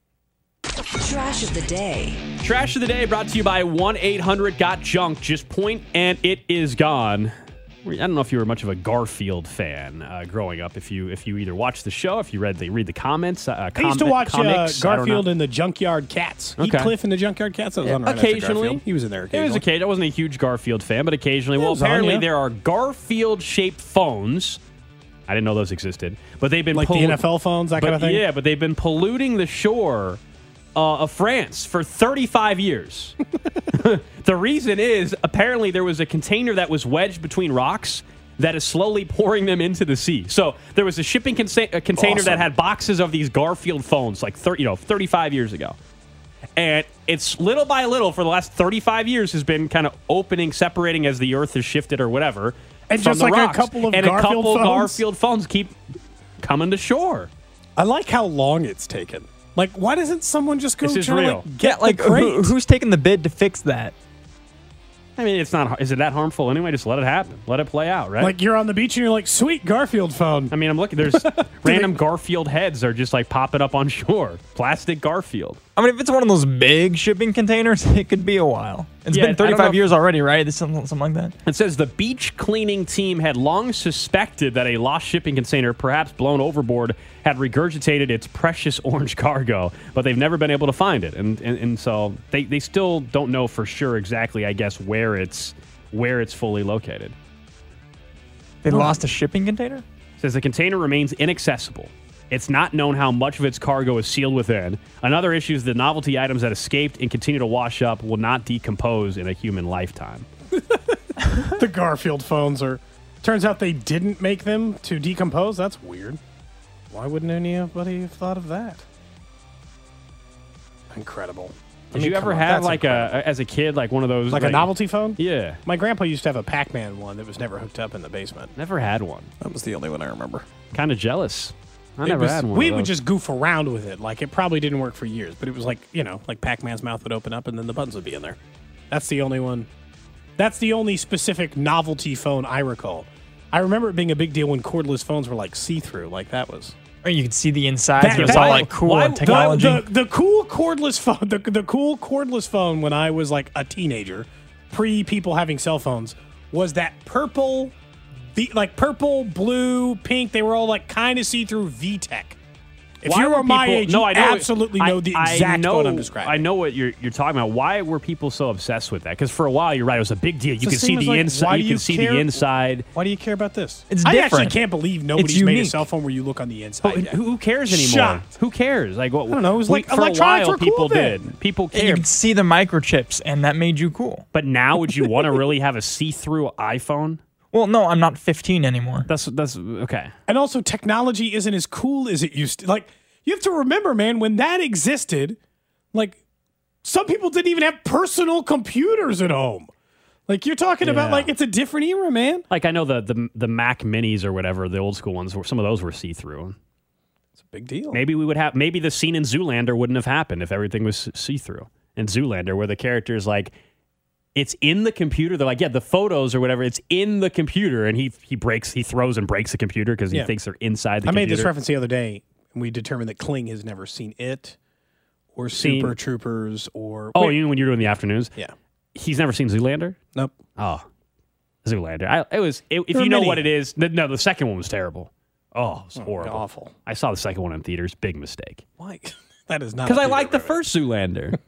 Trash of the day. Trash of the day brought to you by 1-800-GOT-JUNK. Just point and it is gone. I don't know if you were much of a Garfield fan growing up. If you either watched the show, if you read the comments. I used to watch Garfield and the Junkyard Cats. Okay. Heathcliff and the Junkyard Cats. That was on right occasionally. He was in there occasionally. It was occasionally. I wasn't a huge Garfield fan, but occasionally. Well, apparently there are Garfield-shaped phones. I didn't know those existed, but they've been like the NFL phones, that kind of thing. Yeah, but they've been polluting the shore of France for 35 years. The reason is apparently there was a container that was wedged between rocks that is slowly pouring them into the sea. So there was a shipping container that had boxes of these Garfield phones like 35 years ago. And it's little by little for the last 35 years has been kind of separating as the Earth has shifted or whatever. And just like rocks. a couple of and Garfield a couple phones. Garfield phones keep coming to shore. I like how long it's taken. Like, why doesn't someone just go This is try to real. get the crate? Who's taking the bid to fix that? I mean, it's not. Is it that harmful anyway? Just let it happen. Let it play out, right? Like, you're on the beach and you're like, sweet Garfield phone. I mean, I'm looking. There's random Garfield heads are just like popping up on shore. Plastic Garfield. I mean, if it's one of those big shipping containers, it could be a while. It's been 35 years already, right? There's something like that. It says the beach cleaning team had long suspected that a lost shipping container, perhaps blown overboard, had regurgitated its precious orange cargo, but they've never been able to find it. And so they still don't know for sure exactly, I guess, where it's fully located. They lost a shipping container? It says the container remains inaccessible. It's not known how much of its cargo is sealed within. Another issue is the novelty items that escaped and continue to wash up will not decompose in a human lifetime. The Garfield phones are... Turns out they didn't make them to decompose? That's weird. Why wouldn't anybody have thought of that? Incredible. Did you ever have, like, as a kid, like one of those... Like a novelty phone? Yeah. My grandpa used to have a Pac-Man one that was never hooked up in the basement. Never had one. That was the only one I remember. Kind of jealous. I never had one. We would just goof around with it. Like, it probably didn't work for years, but it was like, like Pac-Man's mouth would open up and then the buttons would be in there. That's the only one. That's the only specific novelty phone I recall. I remember it being a big deal when cordless phones were like see-through. Like, that was... Or you could see the inside. It was all like cool technology. The cool cordless phone, the cool cordless phone when I was like a teenager, pre people having cell phones, was that purple, purple, blue, pink. They were all like kind of see-through VTech. If you were my age, you absolutely know the exact phone I'm describing. I know what you're talking about. Why were people so obsessed with that? Because for a while, you're right, it was a big deal. You could see the inside. You could see the inside. Why do you care about this? It's I different. actually can't believe nobody's made a cell phone where you look on the inside. But who cares anymore? Who cares? Like, what? I don't know. It was like for a while, people did. Then. People And you cared. could see the microchips, and that made you cool. But now, would you want to really have a see-through iPhone? Well, no, I'm not 15 anymore. That's okay. And also, technology isn't as cool as it used to. Like, you have to remember, man, when that existed, like, some people didn't even have personal computers at home. Like, you're talking about, like, it's a different era, man. Like, I know the Mac Minis or whatever, the old school ones, some of those were see-through. It's a big deal. Maybe maybe the scene in Zoolander wouldn't have happened if everything was see-through. In Zoolander, where the character's like, it's in the computer. They're like, yeah, the photos or whatever, it's in the computer. And he throws and breaks the computer because he thinks they're inside the computer. I made this reference the other day. We determined that Kling has never seen it or Super Troopers or... Oh, you mean when you were doing the afternoons? Yeah. He's never seen Zoolander? Nope. Oh, Zoolander. If you know what it is... No, the second one was terrible. Oh, it was horrible. Awful. I saw the second one in theaters. Big mistake. Why? That is not... Because I liked the first Zoolander.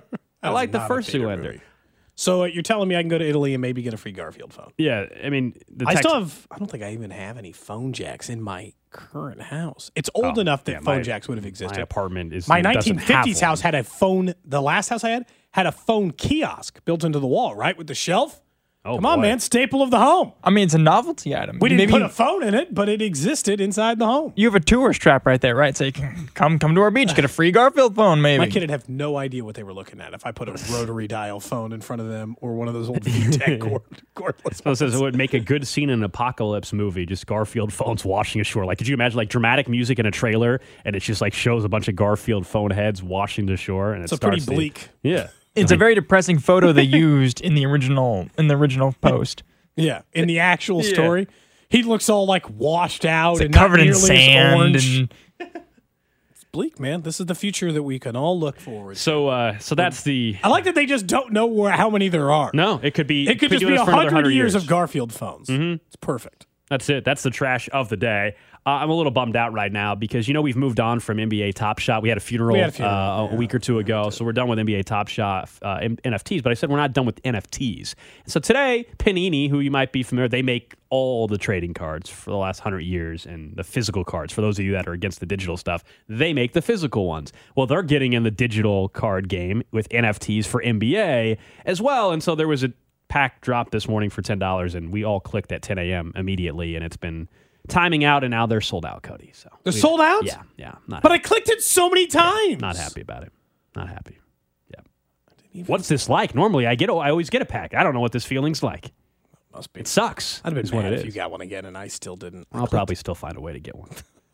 I liked the first Zoolander. Movie. So you're telling me I can go to Italy and maybe get a free Garfield phone? Yeah, I mean... I don't think I even have any phone jacks in my current house. It's old enough that phone jacks would have existed. My apartment is... My 1950s house had a phone... The last house I had a phone kiosk built into the wall, right? With the shelf. Oh, Come on, man. Staple of the home. I mean, it's a novelty item. We didn't put a phone in it, but it existed inside the home. You have a tourist trap right there, right? So you can come to our beach, get a free Garfield phone, maybe. My kid would have no idea what they were looking at if I put a rotary dial phone in front of them or one of those old VTech cordless phones. So it would make a good scene in an apocalypse movie, just Garfield phones washing ashore. Like, could you imagine, like, dramatic music in a trailer, and it just, like, shows a bunch of Garfield phone heads washing the shore? And it's pretty bleak. Yeah. It's a very depressing photo they used in the original post. Yeah, in the actual story, he looks all like washed out and covered not in nearly sand. as orange. It's bleak, man. This is the future that we can all look forward to. So that's the... I like that they just don't know how many there are. No, it could be... It could just be 100 years of Garfield phones. Mm-hmm. It's perfect. That's it. That's the trash of the day. I'm a little bummed out right now because, we've moved on from NBA Top Shot. We had a funeral, a week or two ago, so we're done with NBA Top Shot NFTs. But I said we're not done with NFTs. So today, Panini, who you might be familiar, they make all the trading cards for the last 100 years and the physical cards. For those of you that are against the digital stuff, they make the physical ones. Well, they're getting in the digital card game with NFTs for NBA as well. And so there was a pack drop this morning for $10, and we all clicked at 10 a.m. immediately, and it's been timing out, and now they're sold out, Cody. So they're sold out? Yeah. But I clicked it so many times. Not happy about it. Not happy. Yeah. What's this like? Normally, I always get a pack. I don't know what this feeling's like. Must be. It sucks. I'd have been what mad it if is. you got one again and I still didn't. I'll probably still find a way to get one.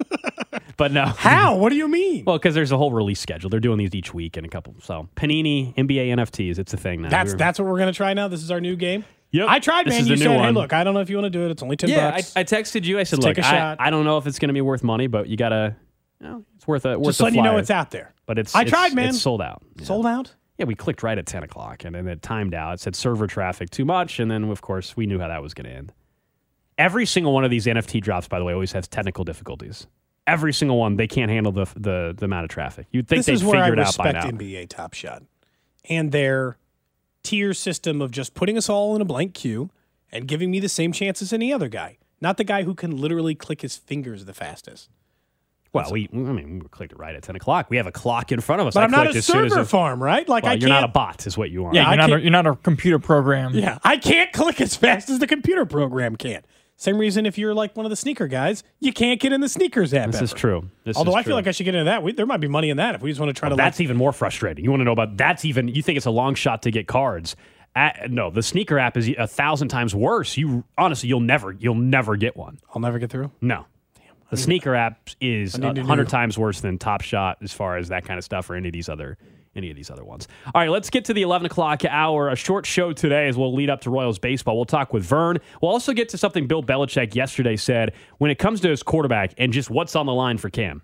But no. How? What do you mean? Well, because there's a whole release schedule. They're doing these each week and a couple. So Panini, NBA NFTs, it's a thing now. That's what we're going to try now? This is our new game? Yep. I tried, This man. is You the said, new hey, one. look, I don't know if you want to do it. It's only $10. Yeah, I texted you. I said, Let's look, take a shot. I don't know if it's going to be worth money, but you got to, it's worth a Just letting you know it's out there. But I tried, man. It's sold out. Yeah. Sold out? Yeah, we clicked right at 10 o'clock, and then it timed out. It said server traffic too much, and then, of course, we knew how that was going to end. Every single one of these NFT drops, by the way, always has technical difficulties. Every single one, they can't handle the amount of traffic. You'd think they'd figure it out by now. This is where I respect NBA Top Shot and their tier system of just putting us all in a blank queue and giving me the same chance as any other guy. Not the guy who can literally click his fingers the fastest. Well, we clicked it right at 10 o'clock. We have a clock in front of us. But I'm not a server farm, right? Like, you're not a bot, is what you are. Yeah, you're not a computer program. Yeah, I can't click as fast as the computer program can. Same reason if you're like one of the sneaker guys, you can't get in the sneakers app. This is true. Although I feel like I should get into that. There might be money in that if we just want to try to. That's even more frustrating. You want to know about that's even. You think it's a long shot to get cards? No, the sneaker app is 1,000 times worse. Honestly, you'll never get one. I'll never get through. No. The sneaker app is 100 times worse than Top Shot as far as that kind of stuff or any of these other ones. All right, let's get to the 11 o'clock hour. A short show today as we'll lead up to Royals baseball. We'll talk with Vern. We'll also get to something Bill Belichick yesterday said when it comes to his quarterback and just what's on the line for Cam.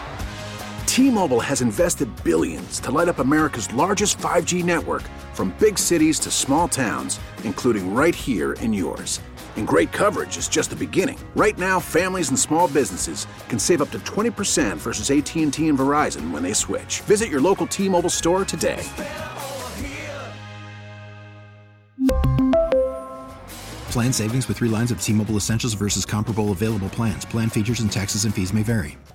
T-Mobile has invested billions to light up America's largest 5G network, from big cities to small towns, including right here in yours. And great coverage is just the beginning. Right now, families and small businesses can save up to 20% versus AT&T and Verizon when they switch. Visit your local T-Mobile store today. Plan savings with 3 lines of T-Mobile Essentials versus comparable available plans. Plan features and taxes and fees may vary.